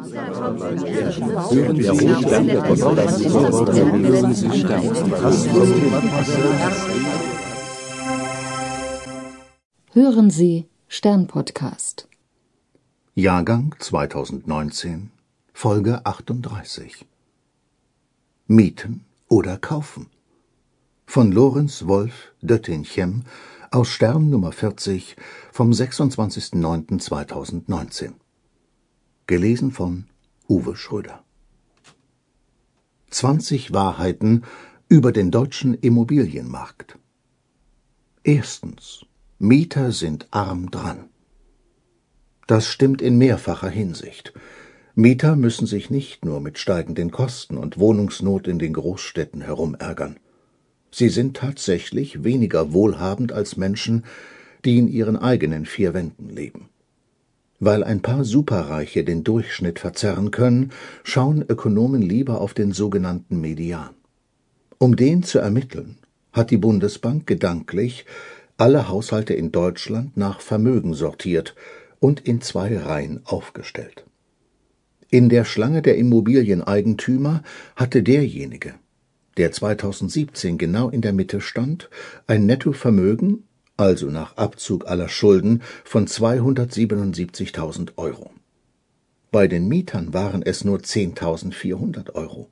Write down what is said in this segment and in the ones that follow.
Hören Sie Stern-Podcast. Jahrgang 2019, Folge 38. Mieten oder kaufen? Von Lorenz Wolf Dötting-Chem aus Stern Nummer 40 vom 26.09.2019. Gelesen von Uwe Schröder. 20 Wahrheiten über den deutschen Immobilienmarkt. Erstens. Mieter sind arm dran. Das stimmt in mehrfacher Hinsicht. Mieter müssen sich nicht nur mit steigenden Kosten und Wohnungsnot in den Großstädten herumärgern. Sie sind tatsächlich weniger wohlhabend als Menschen, die in ihren eigenen vier Wänden leben. Weil ein paar Superreiche den Durchschnitt verzerren können, schauen Ökonomen lieber auf den sogenannten Median. Um den zu ermitteln, hat die Bundesbank gedanklich alle Haushalte in Deutschland nach Vermögen sortiert und in 2 Reihen aufgestellt. In der Schlange der Immobilieneigentümer hatte derjenige, der 2017 genau in der Mitte stand, ein Nettovermögen, also nach Abzug aller Schulden, von 277.000 Euro. Bei den Mietern waren es nur 10.400 Euro.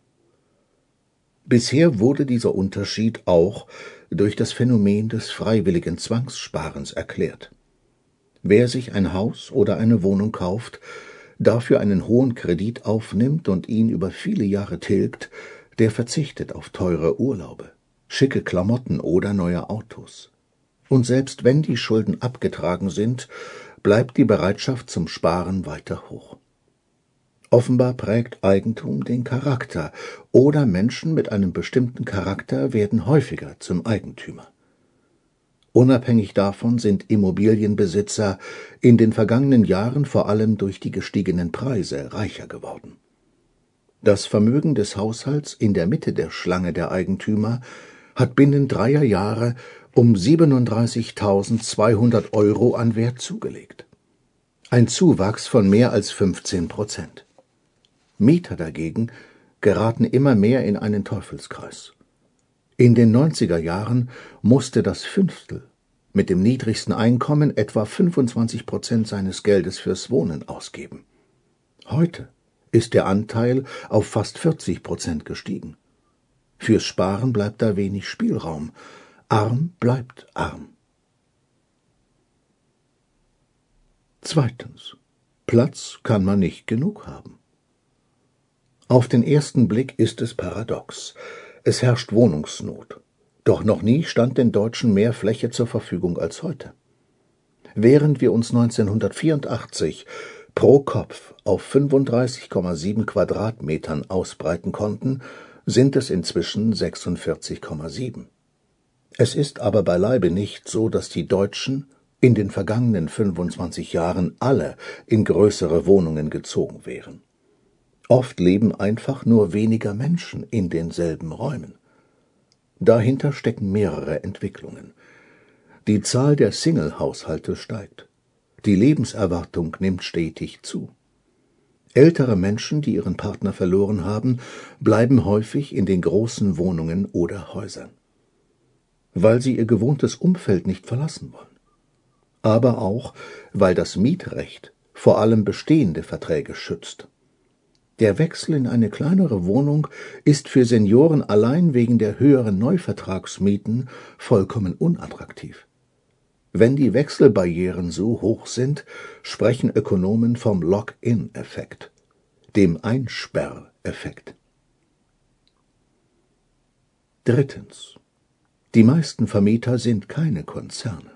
Bisher wurde dieser Unterschied auch durch das Phänomen des freiwilligen Zwangssparens erklärt. Wer sich ein Haus oder eine Wohnung kauft, dafür einen hohen Kredit aufnimmt und ihn über viele Jahre tilgt, der verzichtet auf teure Urlaube, schicke Klamotten oder neue Autos. Und selbst wenn die Schulden abgetragen sind, bleibt die Bereitschaft zum Sparen weiter hoch. Offenbar prägt Eigentum den Charakter, oder Menschen mit einem bestimmten Charakter werden häufiger zum Eigentümer. Unabhängig davon sind Immobilienbesitzer in den vergangenen Jahren vor allem durch die gestiegenen Preise reicher geworden. Das Vermögen des Haushalts in der Mitte der Schlange der Eigentümer hat binnen 3 Jahre um 37.200 Euro an Wert zugelegt. Ein Zuwachs von mehr als 15%. Mieter dagegen geraten immer mehr in einen Teufelskreis. In den 90er Jahren musste das Fünftel mit dem niedrigsten Einkommen etwa 25% seines Geldes fürs Wohnen ausgeben. Heute ist der Anteil auf fast 40% gestiegen. Fürs Sparen bleibt da wenig Spielraum. Arm bleibt arm. Zweitens. Platz kann man nicht genug haben. Auf den ersten Blick ist es paradox. Es herrscht Wohnungsnot. Doch noch nie stand den Deutschen mehr Fläche zur Verfügung als heute. Während wir uns 1984 pro Kopf auf 35,7 Quadratmetern ausbreiten konnten, sind es inzwischen 46,7. Es ist aber beileibe nicht so, dass die Deutschen in den vergangenen 25 Jahren alle in größere Wohnungen gezogen wären. Oft leben einfach nur weniger Menschen in denselben Räumen. Dahinter stecken mehrere Entwicklungen. Die Zahl der Single-Haushalte steigt. Die Lebenserwartung nimmt stetig zu. Ältere Menschen, die ihren Partner verloren haben, bleiben häufig in den großen Wohnungen oder Häusern, weil sie ihr gewohntes Umfeld nicht verlassen wollen. Aber auch, weil das Mietrecht vor allem bestehende Verträge schützt. Der Wechsel in eine kleinere Wohnung ist für Senioren allein wegen der höheren Neuvertragsmieten vollkommen unattraktiv. Wenn die Wechselbarrieren so hoch sind, sprechen Ökonomen vom Lock-in-Effekt, dem Einsperreffekt. Drittens. Die meisten Vermieter sind keine Konzerne.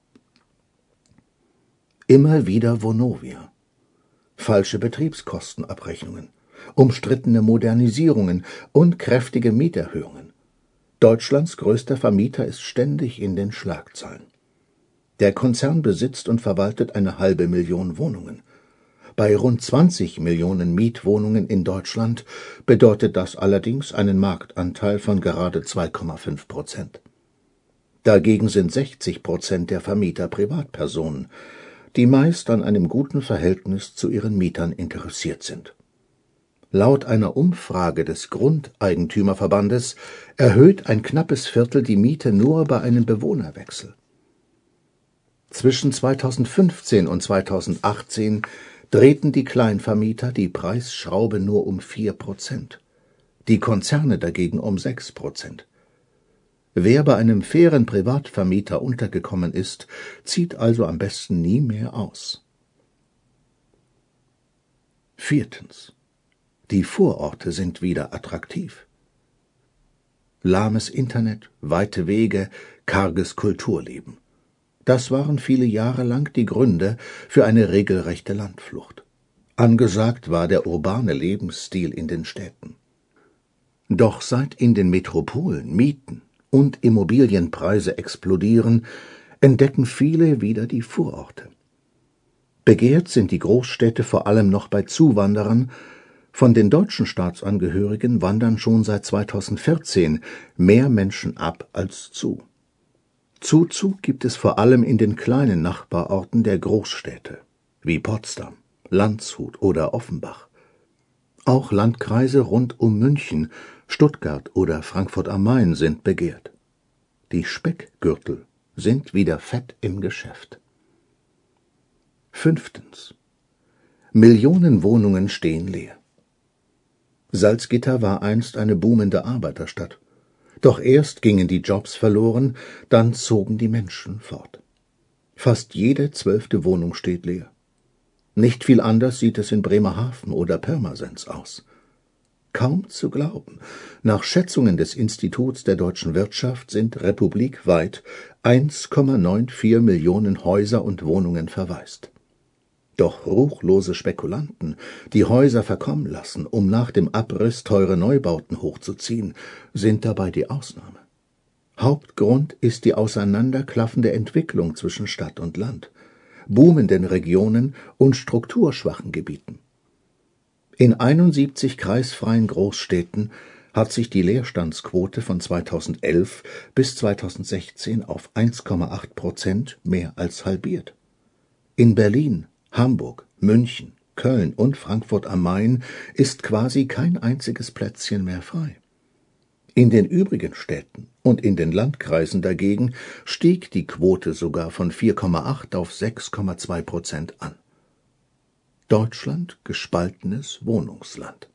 Immer wieder Vonovia. Falsche Betriebskostenabrechnungen, umstrittene Modernisierungen und kräftige Mieterhöhungen. Deutschlands größter Vermieter ist ständig in den Schlagzeilen. Der Konzern besitzt und verwaltet 500.000 Wohnungen. Bei rund 20 Millionen Mietwohnungen in Deutschland bedeutet das allerdings einen Marktanteil von gerade 2,5%. Dagegen sind 60% der Vermieter Privatpersonen, die meist an einem guten Verhältnis zu ihren Mietern interessiert sind. Laut einer Umfrage des Grundeigentümerverbandes erhöht ein knappes Viertel die Miete nur bei einem Bewohnerwechsel. Zwischen 2015 und 2018 drehten die Kleinvermieter die Preisschraube nur um 4%, die Konzerne dagegen um 6%. Wer bei einem fairen Privatvermieter untergekommen ist, zieht also am besten nie mehr aus. 4. Die Vororte sind wieder attraktiv. Lahmes Internet, weite Wege, karges Kulturleben. Das waren viele Jahre lang die Gründe für eine regelrechte Landflucht. Angesagt war der urbane Lebensstil in den Städten. Doch seit in den Metropolen Mieten und Immobilienpreise explodieren, entdecken viele wieder die Vororte. Begehrt sind die Großstädte vor allem noch bei Zuwanderern. Von den deutschen Staatsangehörigen wandern schon seit 2014 mehr Menschen ab als zu. Zuzug gibt es vor allem in den kleinen Nachbarorten der Großstädte, wie Potsdam, Landshut oder Offenbach. Auch Landkreise rund um München, Stuttgart oder Frankfurt am Main sind begehrt. Die Speckgürtel sind wieder fett im Geschäft. 5. Millionen Wohnungen stehen leer. Salzgitter war einst eine boomende Arbeiterstadt. Doch erst gingen die Jobs verloren, dann zogen die Menschen fort. Fast jede 12. Wohnung steht leer. Nicht viel anders sieht es in Bremerhaven oder Pirmasens aus. Kaum zu glauben, nach Schätzungen des Instituts der deutschen Wirtschaft sind republikweit 1,94 Millionen Häuser und Wohnungen verwaist. Doch ruchlose Spekulanten, die Häuser verkommen lassen, um nach dem Abriss teure Neubauten hochzuziehen, sind dabei die Ausnahme. Hauptgrund ist die auseinanderklaffende Entwicklung zwischen Stadt und Land, boomenden Regionen und strukturschwachen Gebieten. In 71 kreisfreien Großstädten hat sich die Leerstandsquote von 2011 bis 2016 auf 1,8% mehr als halbiert. In Berlin, Hamburg, München, Köln und Frankfurt am Main ist quasi kein einziges Plätzchen mehr frei. In den übrigen Städten und in den Landkreisen dagegen stieg die Quote sogar von 4,8 auf 6,2% an. Deutschland gespaltenes Wohnungsland.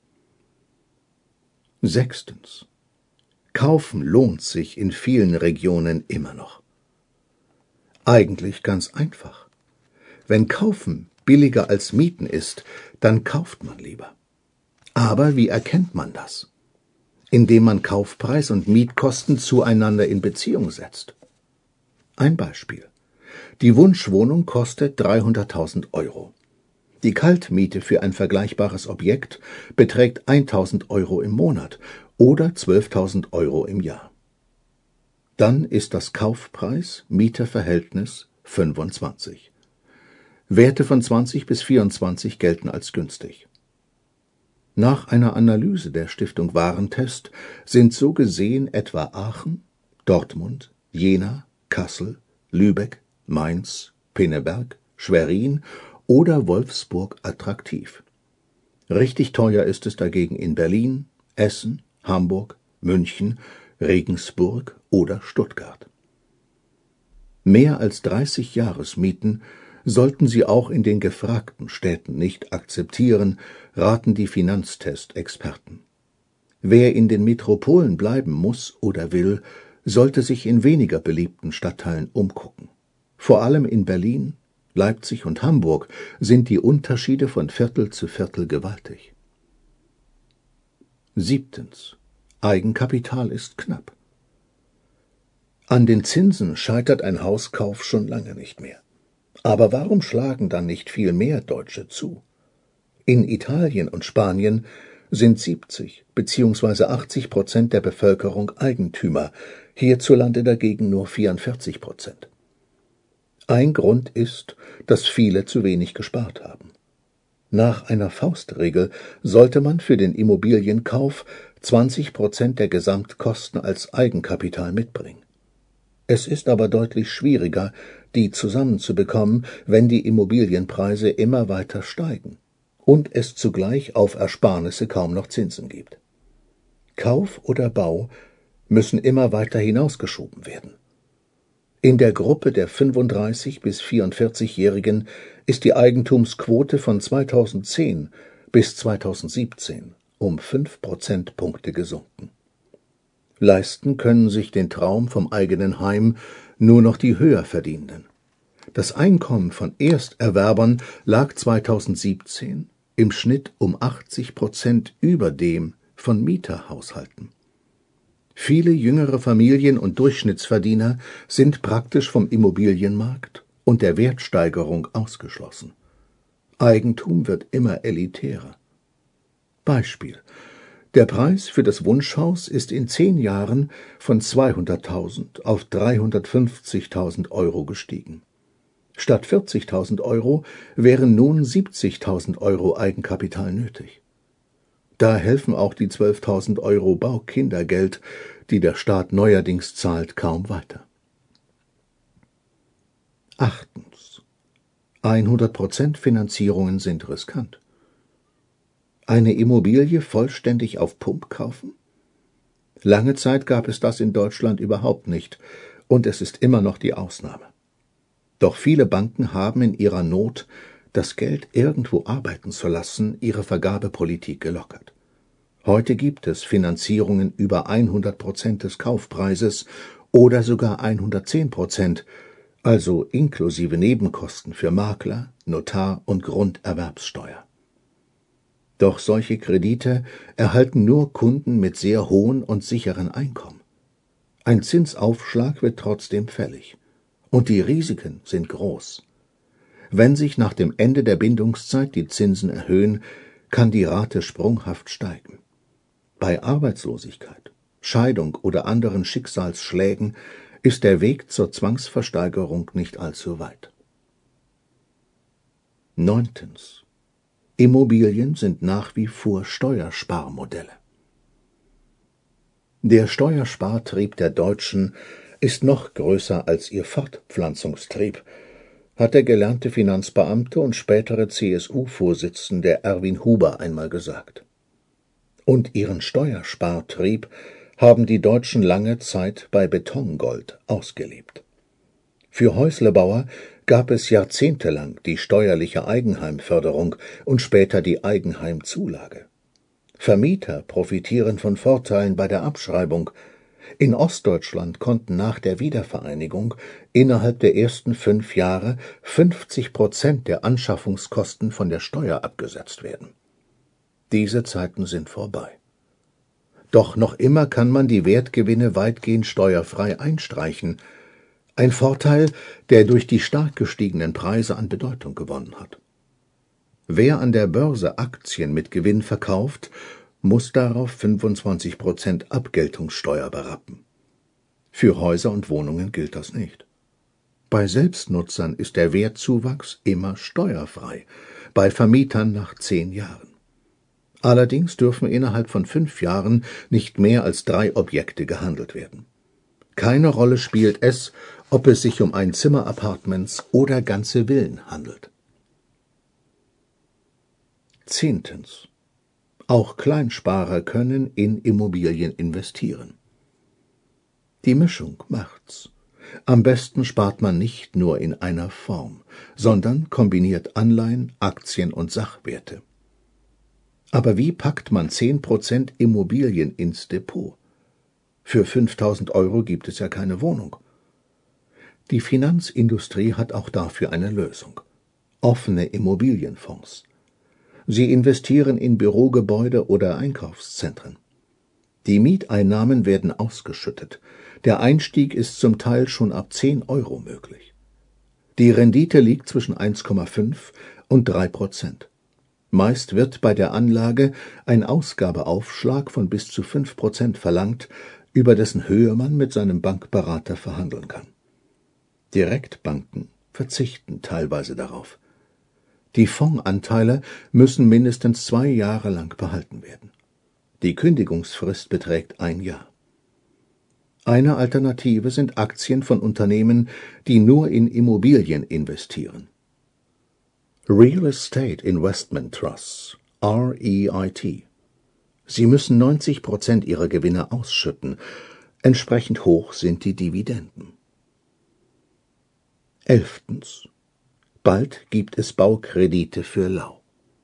6. Kaufen lohnt sich in vielen Regionen immer noch. Eigentlich ganz einfach. Wenn Kaufen billiger als Mieten ist, dann kauft man lieber. Aber wie erkennt man das? Indem man Kaufpreis und Mietkosten zueinander in Beziehung setzt. Ein Beispiel. Die Wunschwohnung kostet 300.000 Euro. Die Kaltmiete für ein vergleichbares Objekt beträgt 1.000 Euro im Monat oder 12.000 Euro im Jahr. Dann ist das Kaufpreis-Mieter-Verhältnis 25. Werte von 20 bis 24 gelten als günstig. Nach einer Analyse der Stiftung Warentest sind so gesehen etwa Aachen, Dortmund, Jena, Kassel, Lübeck, Mainz, Pinneberg, Schwerin oder Wolfsburg attraktiv. Richtig teuer ist es dagegen in Berlin, Essen, Hamburg, München, Regensburg oder Stuttgart. Mehr als 30 Jahresmieten sollten Sie auch in den gefragten Städten nicht akzeptieren, raten die Finanztest-Experten. Wer in den Metropolen bleiben muss oder will, sollte sich in weniger beliebten Stadtteilen umgucken. Vor allem in Berlin, Leipzig und Hamburg sind die Unterschiede von Viertel zu Viertel gewaltig. 7. Eigenkapital ist knapp. An den Zinsen scheitert ein Hauskauf schon lange nicht mehr. Aber warum schlagen dann nicht viel mehr Deutsche zu? In Italien und Spanien sind 70 bzw. 80% der Bevölkerung Eigentümer, hierzulande dagegen nur 44%. Ein Grund ist, dass viele zu wenig gespart haben. Nach einer Faustregel sollte man für den Immobilienkauf 20% der Gesamtkosten als Eigenkapital mitbringen. Es ist aber deutlich schwieriger, die zusammenzubekommen, wenn die Immobilienpreise immer weiter steigen und es zugleich auf Ersparnisse kaum noch Zinsen gibt. Kauf oder Bau müssen immer weiter hinausgeschoben werden. In der Gruppe der 35- bis 44-Jährigen ist die Eigentumsquote von 2010 bis 2017 um 5 Prozentpunkte gesunken. Leisten können sich den Traum vom eigenen Heim nur noch die Höherverdienenden. Das Einkommen von Ersterwerbern lag 2017 im Schnitt um 80% über dem von Mieterhaushalten. Viele jüngere Familien und Durchschnittsverdiener sind praktisch vom Immobilienmarkt und der Wertsteigerung ausgeschlossen. Eigentum wird immer elitärer. Beispiel: Der Preis für das Wunschhaus ist in 10 Jahren von 200.000 auf 350.000 Euro gestiegen. Statt 40.000 Euro wären nun 70.000 Euro Eigenkapital nötig. Da helfen auch die 12.000 Euro Baukindergeld, die der Staat neuerdings zahlt, kaum weiter. 8. 100% Finanzierungen sind riskant. Eine Immobilie vollständig auf Pump kaufen? Lange Zeit gab es das in Deutschland überhaupt nicht, und es ist immer noch die Ausnahme. Doch viele Banken haben in ihrer Not, das Geld irgendwo arbeiten zu lassen, ihre Vergabepolitik gelockert. Heute gibt es Finanzierungen über 100% des Kaufpreises oder sogar 110%, also inklusive Nebenkosten für Makler, Notar und Grunderwerbssteuer. Doch solche Kredite erhalten nur Kunden mit sehr hohen und sicheren Einkommen. Ein Zinsaufschlag wird trotzdem fällig. Und die Risiken sind groß. Wenn sich nach dem Ende der Bindungszeit die Zinsen erhöhen, kann die Rate sprunghaft steigen. Bei Arbeitslosigkeit, Scheidung oder anderen Schicksalsschlägen ist der Weg zur Zwangsversteigerung nicht allzu weit. 9. Immobilien sind nach wie vor Steuersparmodelle. Der Steuerspartrieb der Deutschen ist noch größer als ihr Fortpflanzungstrieb, hat der gelernte Finanzbeamte und spätere CSU-Vorsitzende Erwin Huber einmal gesagt. Und ihren Steuerspartrieb haben die Deutschen lange Zeit bei Betongold ausgelebt. Für Häuslebauer gab es jahrzehntelang die steuerliche Eigenheimförderung und später die Eigenheimzulage. Vermieter profitieren von Vorteilen bei der Abschreibung. In Ostdeutschland konnten nach der Wiedervereinigung innerhalb der ersten 5 Jahre 50% der Anschaffungskosten von der Steuer abgesetzt werden. Diese Zeiten sind vorbei. Doch noch immer kann man die Wertgewinne weitgehend steuerfrei einstreichen, ein Vorteil, der durch die stark gestiegenen Preise an Bedeutung gewonnen hat. Wer an der Börse Aktien mit Gewinn verkauft, muss darauf 25% Abgeltungssteuer berappen. Für Häuser und Wohnungen gilt das nicht. Bei Selbstnutzern ist der Wertzuwachs immer steuerfrei, bei Vermietern nach 10 Jahren. Allerdings dürfen innerhalb von 5 Jahren nicht mehr als 3 Objekte gehandelt werden. Keine Rolle spielt es, ob es sich um Einzimmer-Appartements oder ganze Villen handelt. 10. Auch Kleinsparer können in Immobilien investieren. Die Mischung macht's. Am besten spart man nicht nur in einer Form, sondern kombiniert Anleihen, Aktien und Sachwerte. Aber wie packt man 10% Immobilien ins Depot? Für 5.000 Euro gibt es ja keine Wohnung. Die Finanzindustrie hat auch dafür eine Lösung: offene Immobilienfonds. Sie investieren in Bürogebäude oder Einkaufszentren. Die Mieteinnahmen werden ausgeschüttet. Der Einstieg ist zum Teil schon ab 10 Euro möglich. Die Rendite liegt zwischen 1,5 und 3%. Meist wird bei der Anlage ein Ausgabeaufschlag von bis zu 5% verlangt, über dessen Höhe man mit seinem Bankberater verhandeln kann. Direktbanken verzichten teilweise darauf. Die Fondsanteile müssen mindestens 2 Jahre lang behalten werden. Die Kündigungsfrist beträgt 1 Jahr. Eine Alternative sind Aktien von Unternehmen, die nur in Immobilien investieren. Real Estate Investment Trusts, REIT. Sie müssen 90% ihrer Gewinne ausschütten. Entsprechend hoch sind die Dividenden. 11. Bald gibt es Baukredite für lau.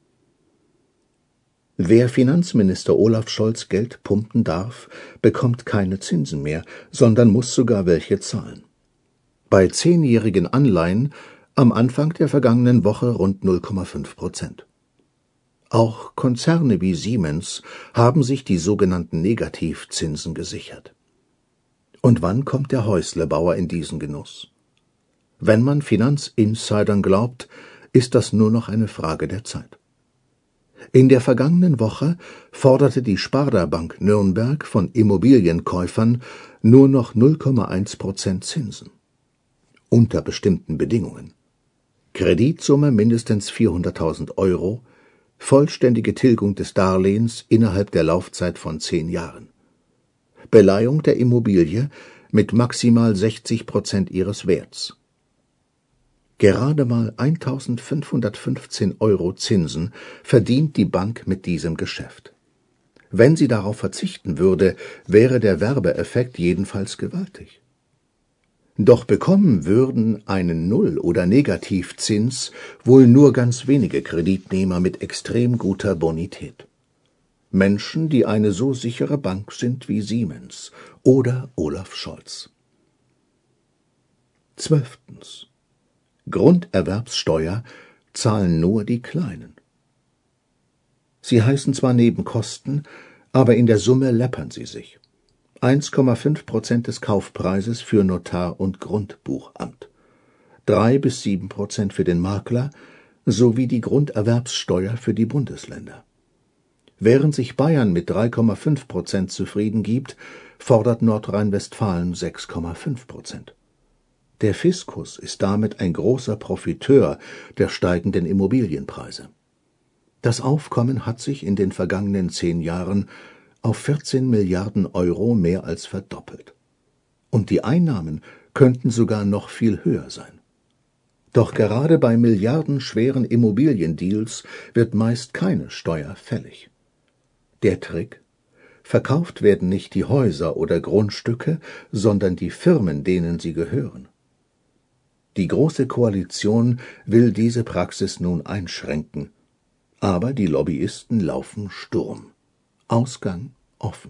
Wer Finanzminister Olaf Scholz Geld pumpen darf, bekommt keine Zinsen mehr, sondern muss sogar welche zahlen. Bei 10-jährigen Anleihen am Anfang der vergangenen Woche rund 0,5%. Auch Konzerne wie Siemens haben sich die sogenannten Negativzinsen gesichert. Und wann kommt der Häuslebauer in diesen Genuss? Wenn man Finanzinsidern glaubt, ist das nur noch eine Frage der Zeit. In der vergangenen Woche forderte die Sparda Bank Nürnberg von Immobilienkäufern nur noch 0,1% Zinsen. Unter bestimmten Bedingungen. Kreditsumme mindestens 400.000 €, vollständige Tilgung des Darlehens innerhalb der Laufzeit von 10 Jahren. Beleihung der Immobilie mit maximal 60% ihres Werts. Gerade mal 1.515 € Zinsen verdient die Bank mit diesem Geschäft. Wenn sie darauf verzichten würde, wäre der Werbeeffekt jedenfalls gewaltig. Doch bekommen würden einen Null- oder Negativzins wohl nur ganz wenige Kreditnehmer mit extrem guter Bonität. Menschen, die eine so sichere Bank sind wie Siemens oder Olaf Scholz. 12. Grunderwerbssteuer zahlen nur die Kleinen. Sie heißen zwar Nebenkosten, aber in der Summe läppern sie sich. 1,5% des Kaufpreises für Notar und Grundbuchamt, 3-7% für den Makler sowie die Grunderwerbssteuer für die Bundesländer. Während sich Bayern mit 3,5% zufrieden gibt, fordert Nordrhein-Westfalen 6,5%. Der Fiskus ist damit ein großer Profiteur der steigenden Immobilienpreise. Das Aufkommen hat sich in den vergangenen 10 Jahren auf 14 Milliarden € mehr als verdoppelt. Und die Einnahmen könnten sogar noch viel höher sein. Doch gerade bei milliardenschweren Immobiliendeals wird meist keine Steuer fällig. Der Trick? Verkauft werden nicht die Häuser oder Grundstücke, sondern die Firmen, denen sie gehören. Die Große Koalition will diese Praxis nun einschränken, aber die Lobbyisten laufen Sturm. Ausgang offen.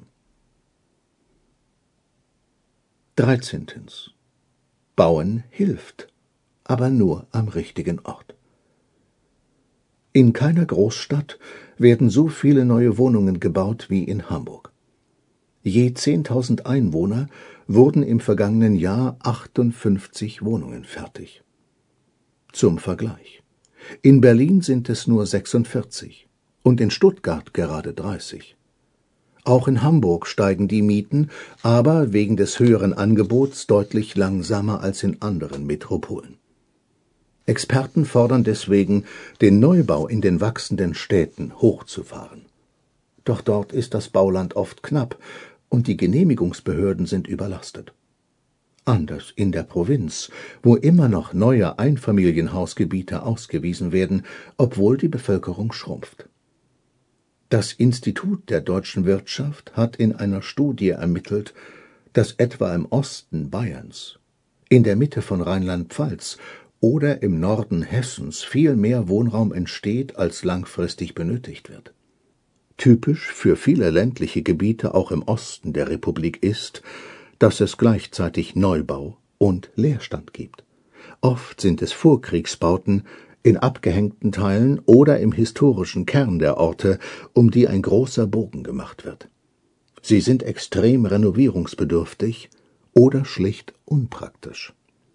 13. Bauen hilft, aber nur am richtigen Ort. In keiner Großstadt werden so viele neue Wohnungen gebaut wie in Hamburg. Je 10.000 Einwohner wurden im vergangenen Jahr 58 Wohnungen fertig. Zum Vergleich: In Berlin sind es nur 46 und in Stuttgart gerade 30. Auch in Hamburg steigen die Mieten, aber wegen des höheren Angebots deutlich langsamer als in anderen Metropolen. Experten fordern deswegen, den Neubau in den wachsenden Städten hochzufahren. Doch dort ist das Bauland oft knapp und die Genehmigungsbehörden sind überlastet. Anders in der Provinz, wo immer noch neue Einfamilienhausgebiete ausgewiesen werden, obwohl die Bevölkerung schrumpft. Das Institut der deutschen Wirtschaft hat in einer Studie ermittelt, dass etwa im Osten Bayerns, in der Mitte von Rheinland-Pfalz oder im Norden Hessens viel mehr Wohnraum entsteht, als langfristig benötigt wird. Typisch für viele ländliche Gebiete auch im Osten der Republik ist, dass es gleichzeitig Neubau und Leerstand gibt. Oft sind es Vorkriegsbauten in abgehängten Teilen oder im historischen Kern der Orte, um die ein großer Bogen gemacht wird. Sie sind extrem renovierungsbedürftig oder schlicht unpraktisch.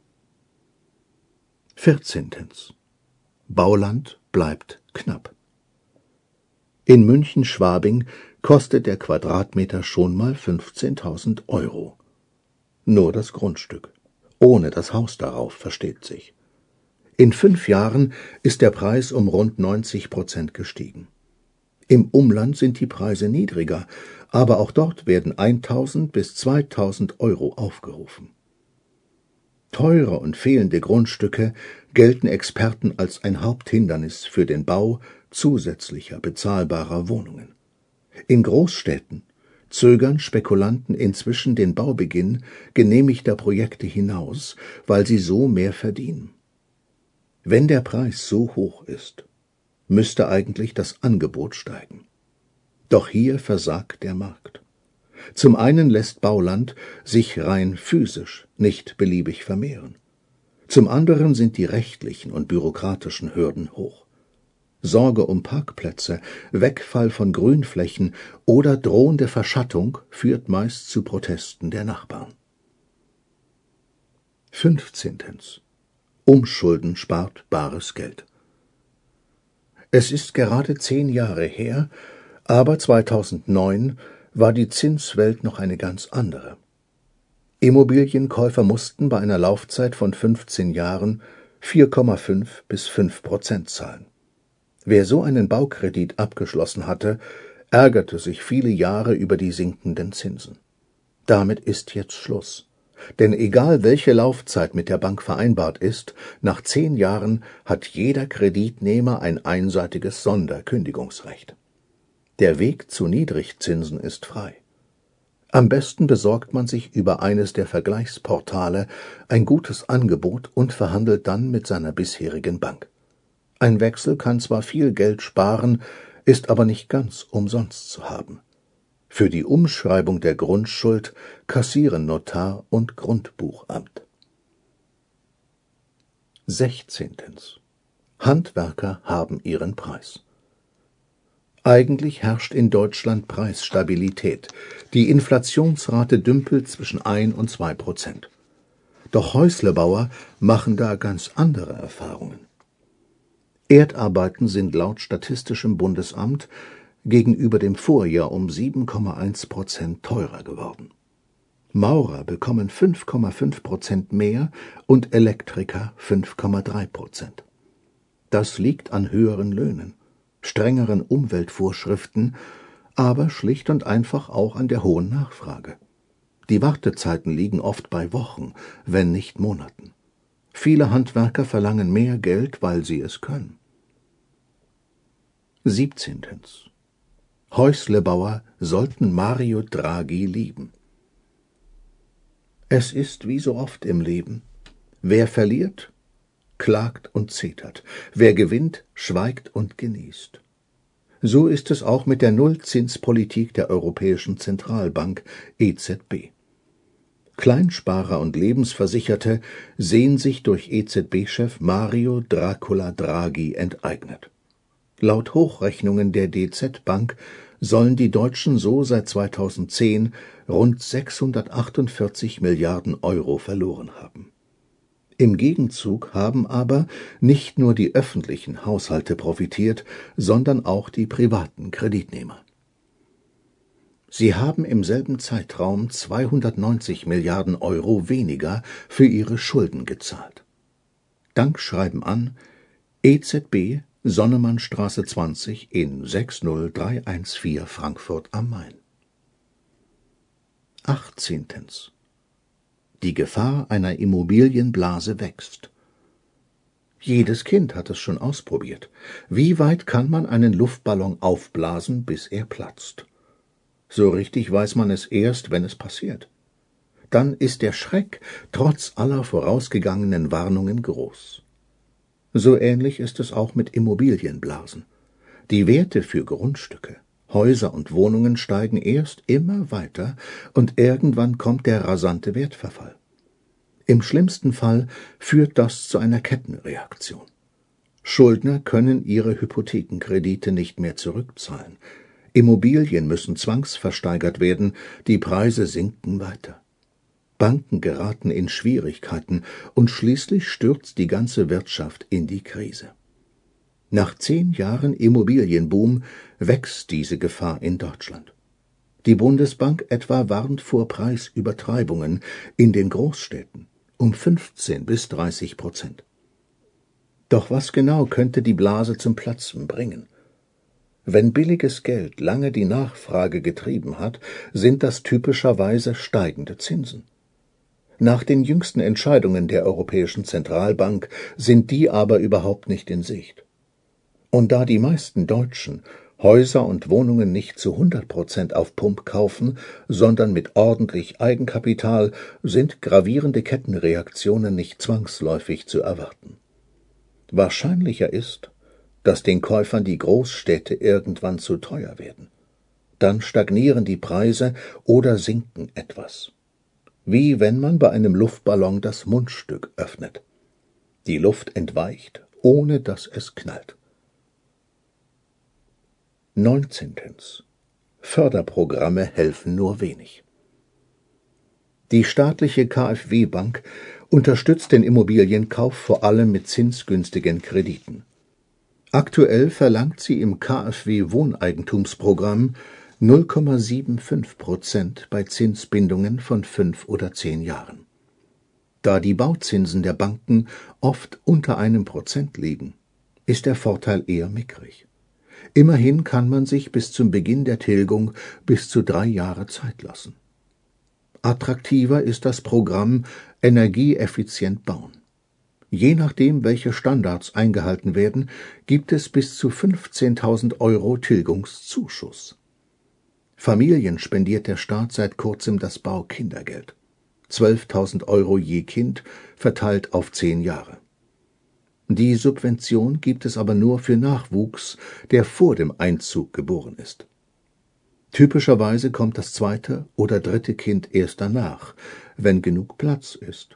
14. Bauland bleibt knapp. In München-Schwabing kostet der Quadratmeter schon mal 15.000 €. Nur das Grundstück, ohne das Haus darauf, versteht sich. In 5 Jahren ist der Preis um rund 90% gestiegen. Im Umland sind die Preise niedriger, aber auch dort werden 1.000 bis 2.000 € aufgerufen. Teure und fehlende Grundstücke gelten Experten als ein Haupthindernis für den Bau zusätzlicher bezahlbarer Wohnungen. In Großstädten zögern Spekulanten inzwischen den Baubeginn genehmigter Projekte hinaus, weil sie so mehr verdienen. Wenn der Preis so hoch ist, müsste eigentlich das Angebot steigen. Doch hier versagt der Markt. Zum einen lässt Bauland sich rein physisch nicht beliebig vermehren. Zum anderen sind die rechtlichen und bürokratischen Hürden hoch. Sorge um Parkplätze, Wegfall von Grünflächen oder drohende Verschattung führt meist zu Protesten der Nachbarn. 15. Umschulden spart bares Geld. Es ist gerade 10 Jahre her, aber 2009 war die Zinswelt noch eine ganz andere. Immobilienkäufer mussten bei einer Laufzeit von 15 Jahren 4,5 bis 5% zahlen. Wer so einen Baukredit abgeschlossen hatte, ärgerte sich viele Jahre über die sinkenden Zinsen. Damit ist jetzt Schluss. Denn egal welche Laufzeit mit der Bank vereinbart ist, nach 10 Jahren hat jeder Kreditnehmer ein einseitiges Sonderkündigungsrecht. Der Weg zu Niedrigzinsen ist frei. Am besten besorgt man sich über eines der Vergleichsportale ein gutes Angebot und verhandelt dann mit seiner bisherigen Bank. Ein Wechsel kann zwar viel Geld sparen, ist aber nicht ganz umsonst zu haben. Für die Umschreibung der Grundschuld kassieren Notar und Grundbuchamt. 16. Handwerker haben ihren Preis. Eigentlich herrscht in Deutschland Preisstabilität. Die Inflationsrate dümpelt zwischen 1 und 2%. Doch Häuslebauer machen da ganz andere Erfahrungen. Erdarbeiten sind laut Statistischem Bundesamt gegenüber dem Vorjahr um 7,1% teurer geworden. Maurer bekommen 5,5% mehr und Elektriker 5,3%. Das liegt an höheren Löhnen, strengeren Umweltvorschriften, aber schlicht und einfach auch an der hohen Nachfrage. Die Wartezeiten liegen oft bei Wochen, wenn nicht Monaten. Viele Handwerker verlangen mehr Geld, weil sie es können. 17. Häuslebauer sollten Mario Draghi lieben. Es ist wie so oft im Leben: Wer verliert, klagt und zetert. Wer gewinnt, schweigt und genießt. So ist es auch mit der Nullzinspolitik der Europäischen Zentralbank EZB. Kleinsparer und Lebensversicherte sehen sich durch EZB-Chef Mario Dracula Draghi enteignet. Laut Hochrechnungen der DZ Bank sollen die Deutschen so seit 2010 rund 648 Milliarden Euro verloren haben. Im Gegenzug haben aber nicht nur die öffentlichen Haushalte profitiert, sondern auch die privaten Kreditnehmer. Sie haben im selben Zeitraum 290 Milliarden Euro weniger für ihre Schulden gezahlt. Dankschreiben an EZB, Sonnemannstraße 20 in 60314 Frankfurt am Main. 18. Die Gefahr einer Immobilienblase wächst. Jedes Kind hat es schon ausprobiert. Wie weit kann man einen Luftballon aufblasen, bis er platzt? So richtig weiß man es erst, wenn es passiert. Dann ist der Schreck trotz aller vorausgegangenen Warnungen groß. So ähnlich ist es auch mit Immobilienblasen. Die Werte für Grundstücke, Häuser und Wohnungen steigen erst immer weiter und irgendwann kommt der rasante Wertverfall. Im schlimmsten Fall führt das zu einer Kettenreaktion. Schuldner können ihre Hypothekenkredite nicht mehr zurückzahlen. Immobilien müssen zwangsversteigert werden, die Preise sinken weiter. Banken geraten in Schwierigkeiten und schließlich stürzt die ganze Wirtschaft in die Krise. Nach 10 Jahren Immobilienboom wächst diese Gefahr in Deutschland. Die Bundesbank etwa warnt vor Preisübertreibungen in den Großstädten um 15 bis 30%. Doch was genau könnte die Blase zum Platzen bringen? Wenn billiges Geld lange die Nachfrage getrieben hat, sind das typischerweise steigende Zinsen. Nach den jüngsten Entscheidungen der Europäischen Zentralbank sind die aber überhaupt nicht in Sicht. Und da die meisten Deutschen Häuser und Wohnungen nicht zu 100% auf Pump kaufen, sondern mit ordentlich Eigenkapital, sind gravierende Kettenreaktionen nicht zwangsläufig zu erwarten. Wahrscheinlicher ist, dass den Käufern die Großstädte irgendwann zu teuer werden. Dann stagnieren die Preise oder sinken etwas. Wie wenn man bei einem Luftballon das Mundstück öffnet. Die Luft entweicht, ohne dass es knallt. 19. Förderprogramme helfen nur wenig. Die staatliche KfW-Bank unterstützt den Immobilienkauf vor allem mit zinsgünstigen Krediten. Aktuell verlangt sie im KfW-Wohneigentumsprogramm 0,75% bei Zinsbindungen von 5 oder 10 Jahren. Da die Bauzinsen der Banken oft unter 1% liegen, ist der Vorteil eher mickrig. Immerhin kann man sich bis zum Beginn der Tilgung bis zu 3 Jahre Zeit lassen. Attraktiver ist das Programm Energieeffizient bauen. Je nachdem, welche Standards eingehalten werden, gibt es bis zu 15.000 € Tilgungszuschuss. Familien spendiert der Staat seit kurzem das Baukindergeld. 12.000 € je Kind, verteilt auf 10 Jahre. Die Subvention gibt es aber nur für Nachwuchs, der vor dem Einzug geboren ist. Typischerweise kommt das 2. oder 3. Kind erst danach, wenn genug Platz ist.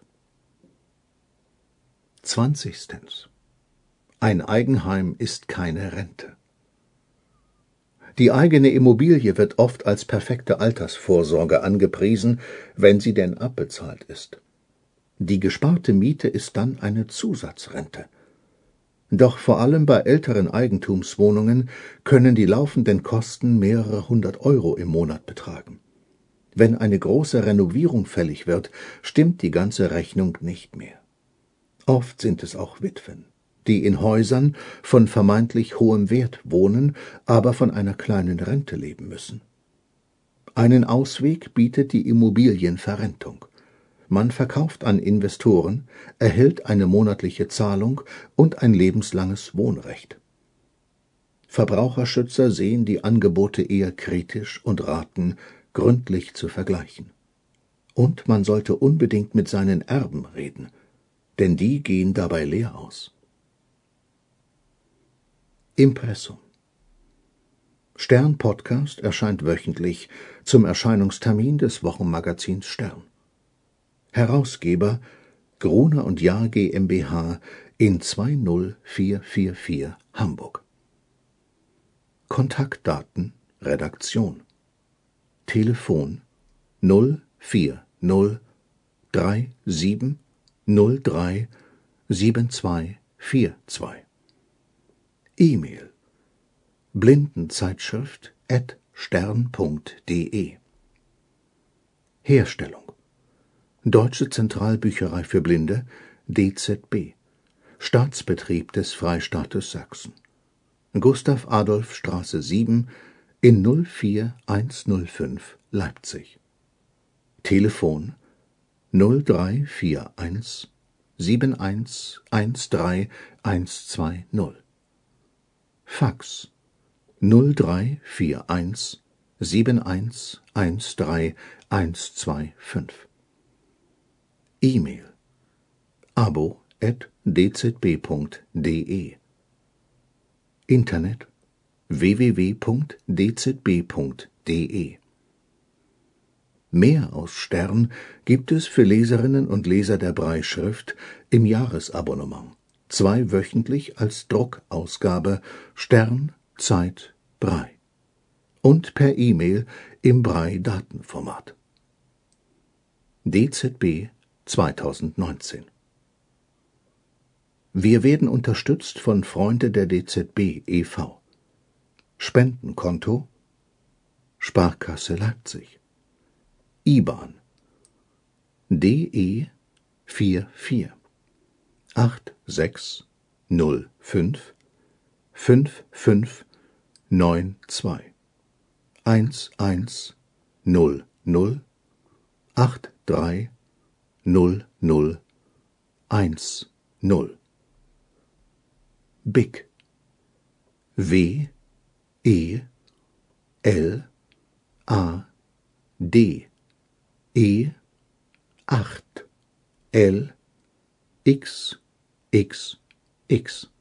20. Ein Eigenheim ist keine Rente. Die eigene Immobilie wird oft als perfekte Altersvorsorge angepriesen, wenn sie denn abbezahlt ist. Die gesparte Miete ist dann eine Zusatzrente. Doch vor allem bei älteren Eigentumswohnungen können die laufenden Kosten mehrere 100 € im Monat betragen. Wenn eine große Renovierung fällig wird, stimmt die ganze Rechnung nicht mehr. Oft sind es auch Witwen, die in Häusern von vermeintlich hohem Wert wohnen, aber von einer kleinen Rente leben müssen. Einen Ausweg bietet die Immobilienverrentung. Man verkauft an Investoren, erhält eine monatliche Zahlung und ein lebenslanges Wohnrecht. Verbraucherschützer sehen die Angebote eher kritisch und raten, gründlich zu vergleichen. Und man sollte unbedingt mit seinen Erben reden, denn die gehen dabei leer aus. Impressum. Stern Podcast erscheint wöchentlich zum Erscheinungstermin des Wochenmagazins Stern. Herausgeber Gruner und Jahr GmbH in 20444 Hamburg. Kontaktdaten Redaktion. Telefon 040 37 03 7242. E-Mail blindenzeitschrift@stern.de. Herstellung Deutsche Zentralbücherei für Blinde, DZB, Staatsbetrieb des Freistaates Sachsen, Gustav-Adolf-Straße 7 in 04105 Leipzig. Telefon 0341 7113120. Fax 0341 7113125. E-Mail abo@dzb.de. Internet www.dzb.de. Mehr aus Stern gibt es für Leserinnen und Leser der Brailleschrift im Jahresabonnement. 2 wöchentlich als Druckausgabe Stern, Zeit, Braille. Und per E-Mail im Braille-Datenformat. DZB 2019. Wir werden unterstützt von Freunde der DZB e.V. Spendenkonto Sparkasse Leipzig. IBAN DE 44 8605 5592 1100 83 0010. Big. WELAD E8 LXXX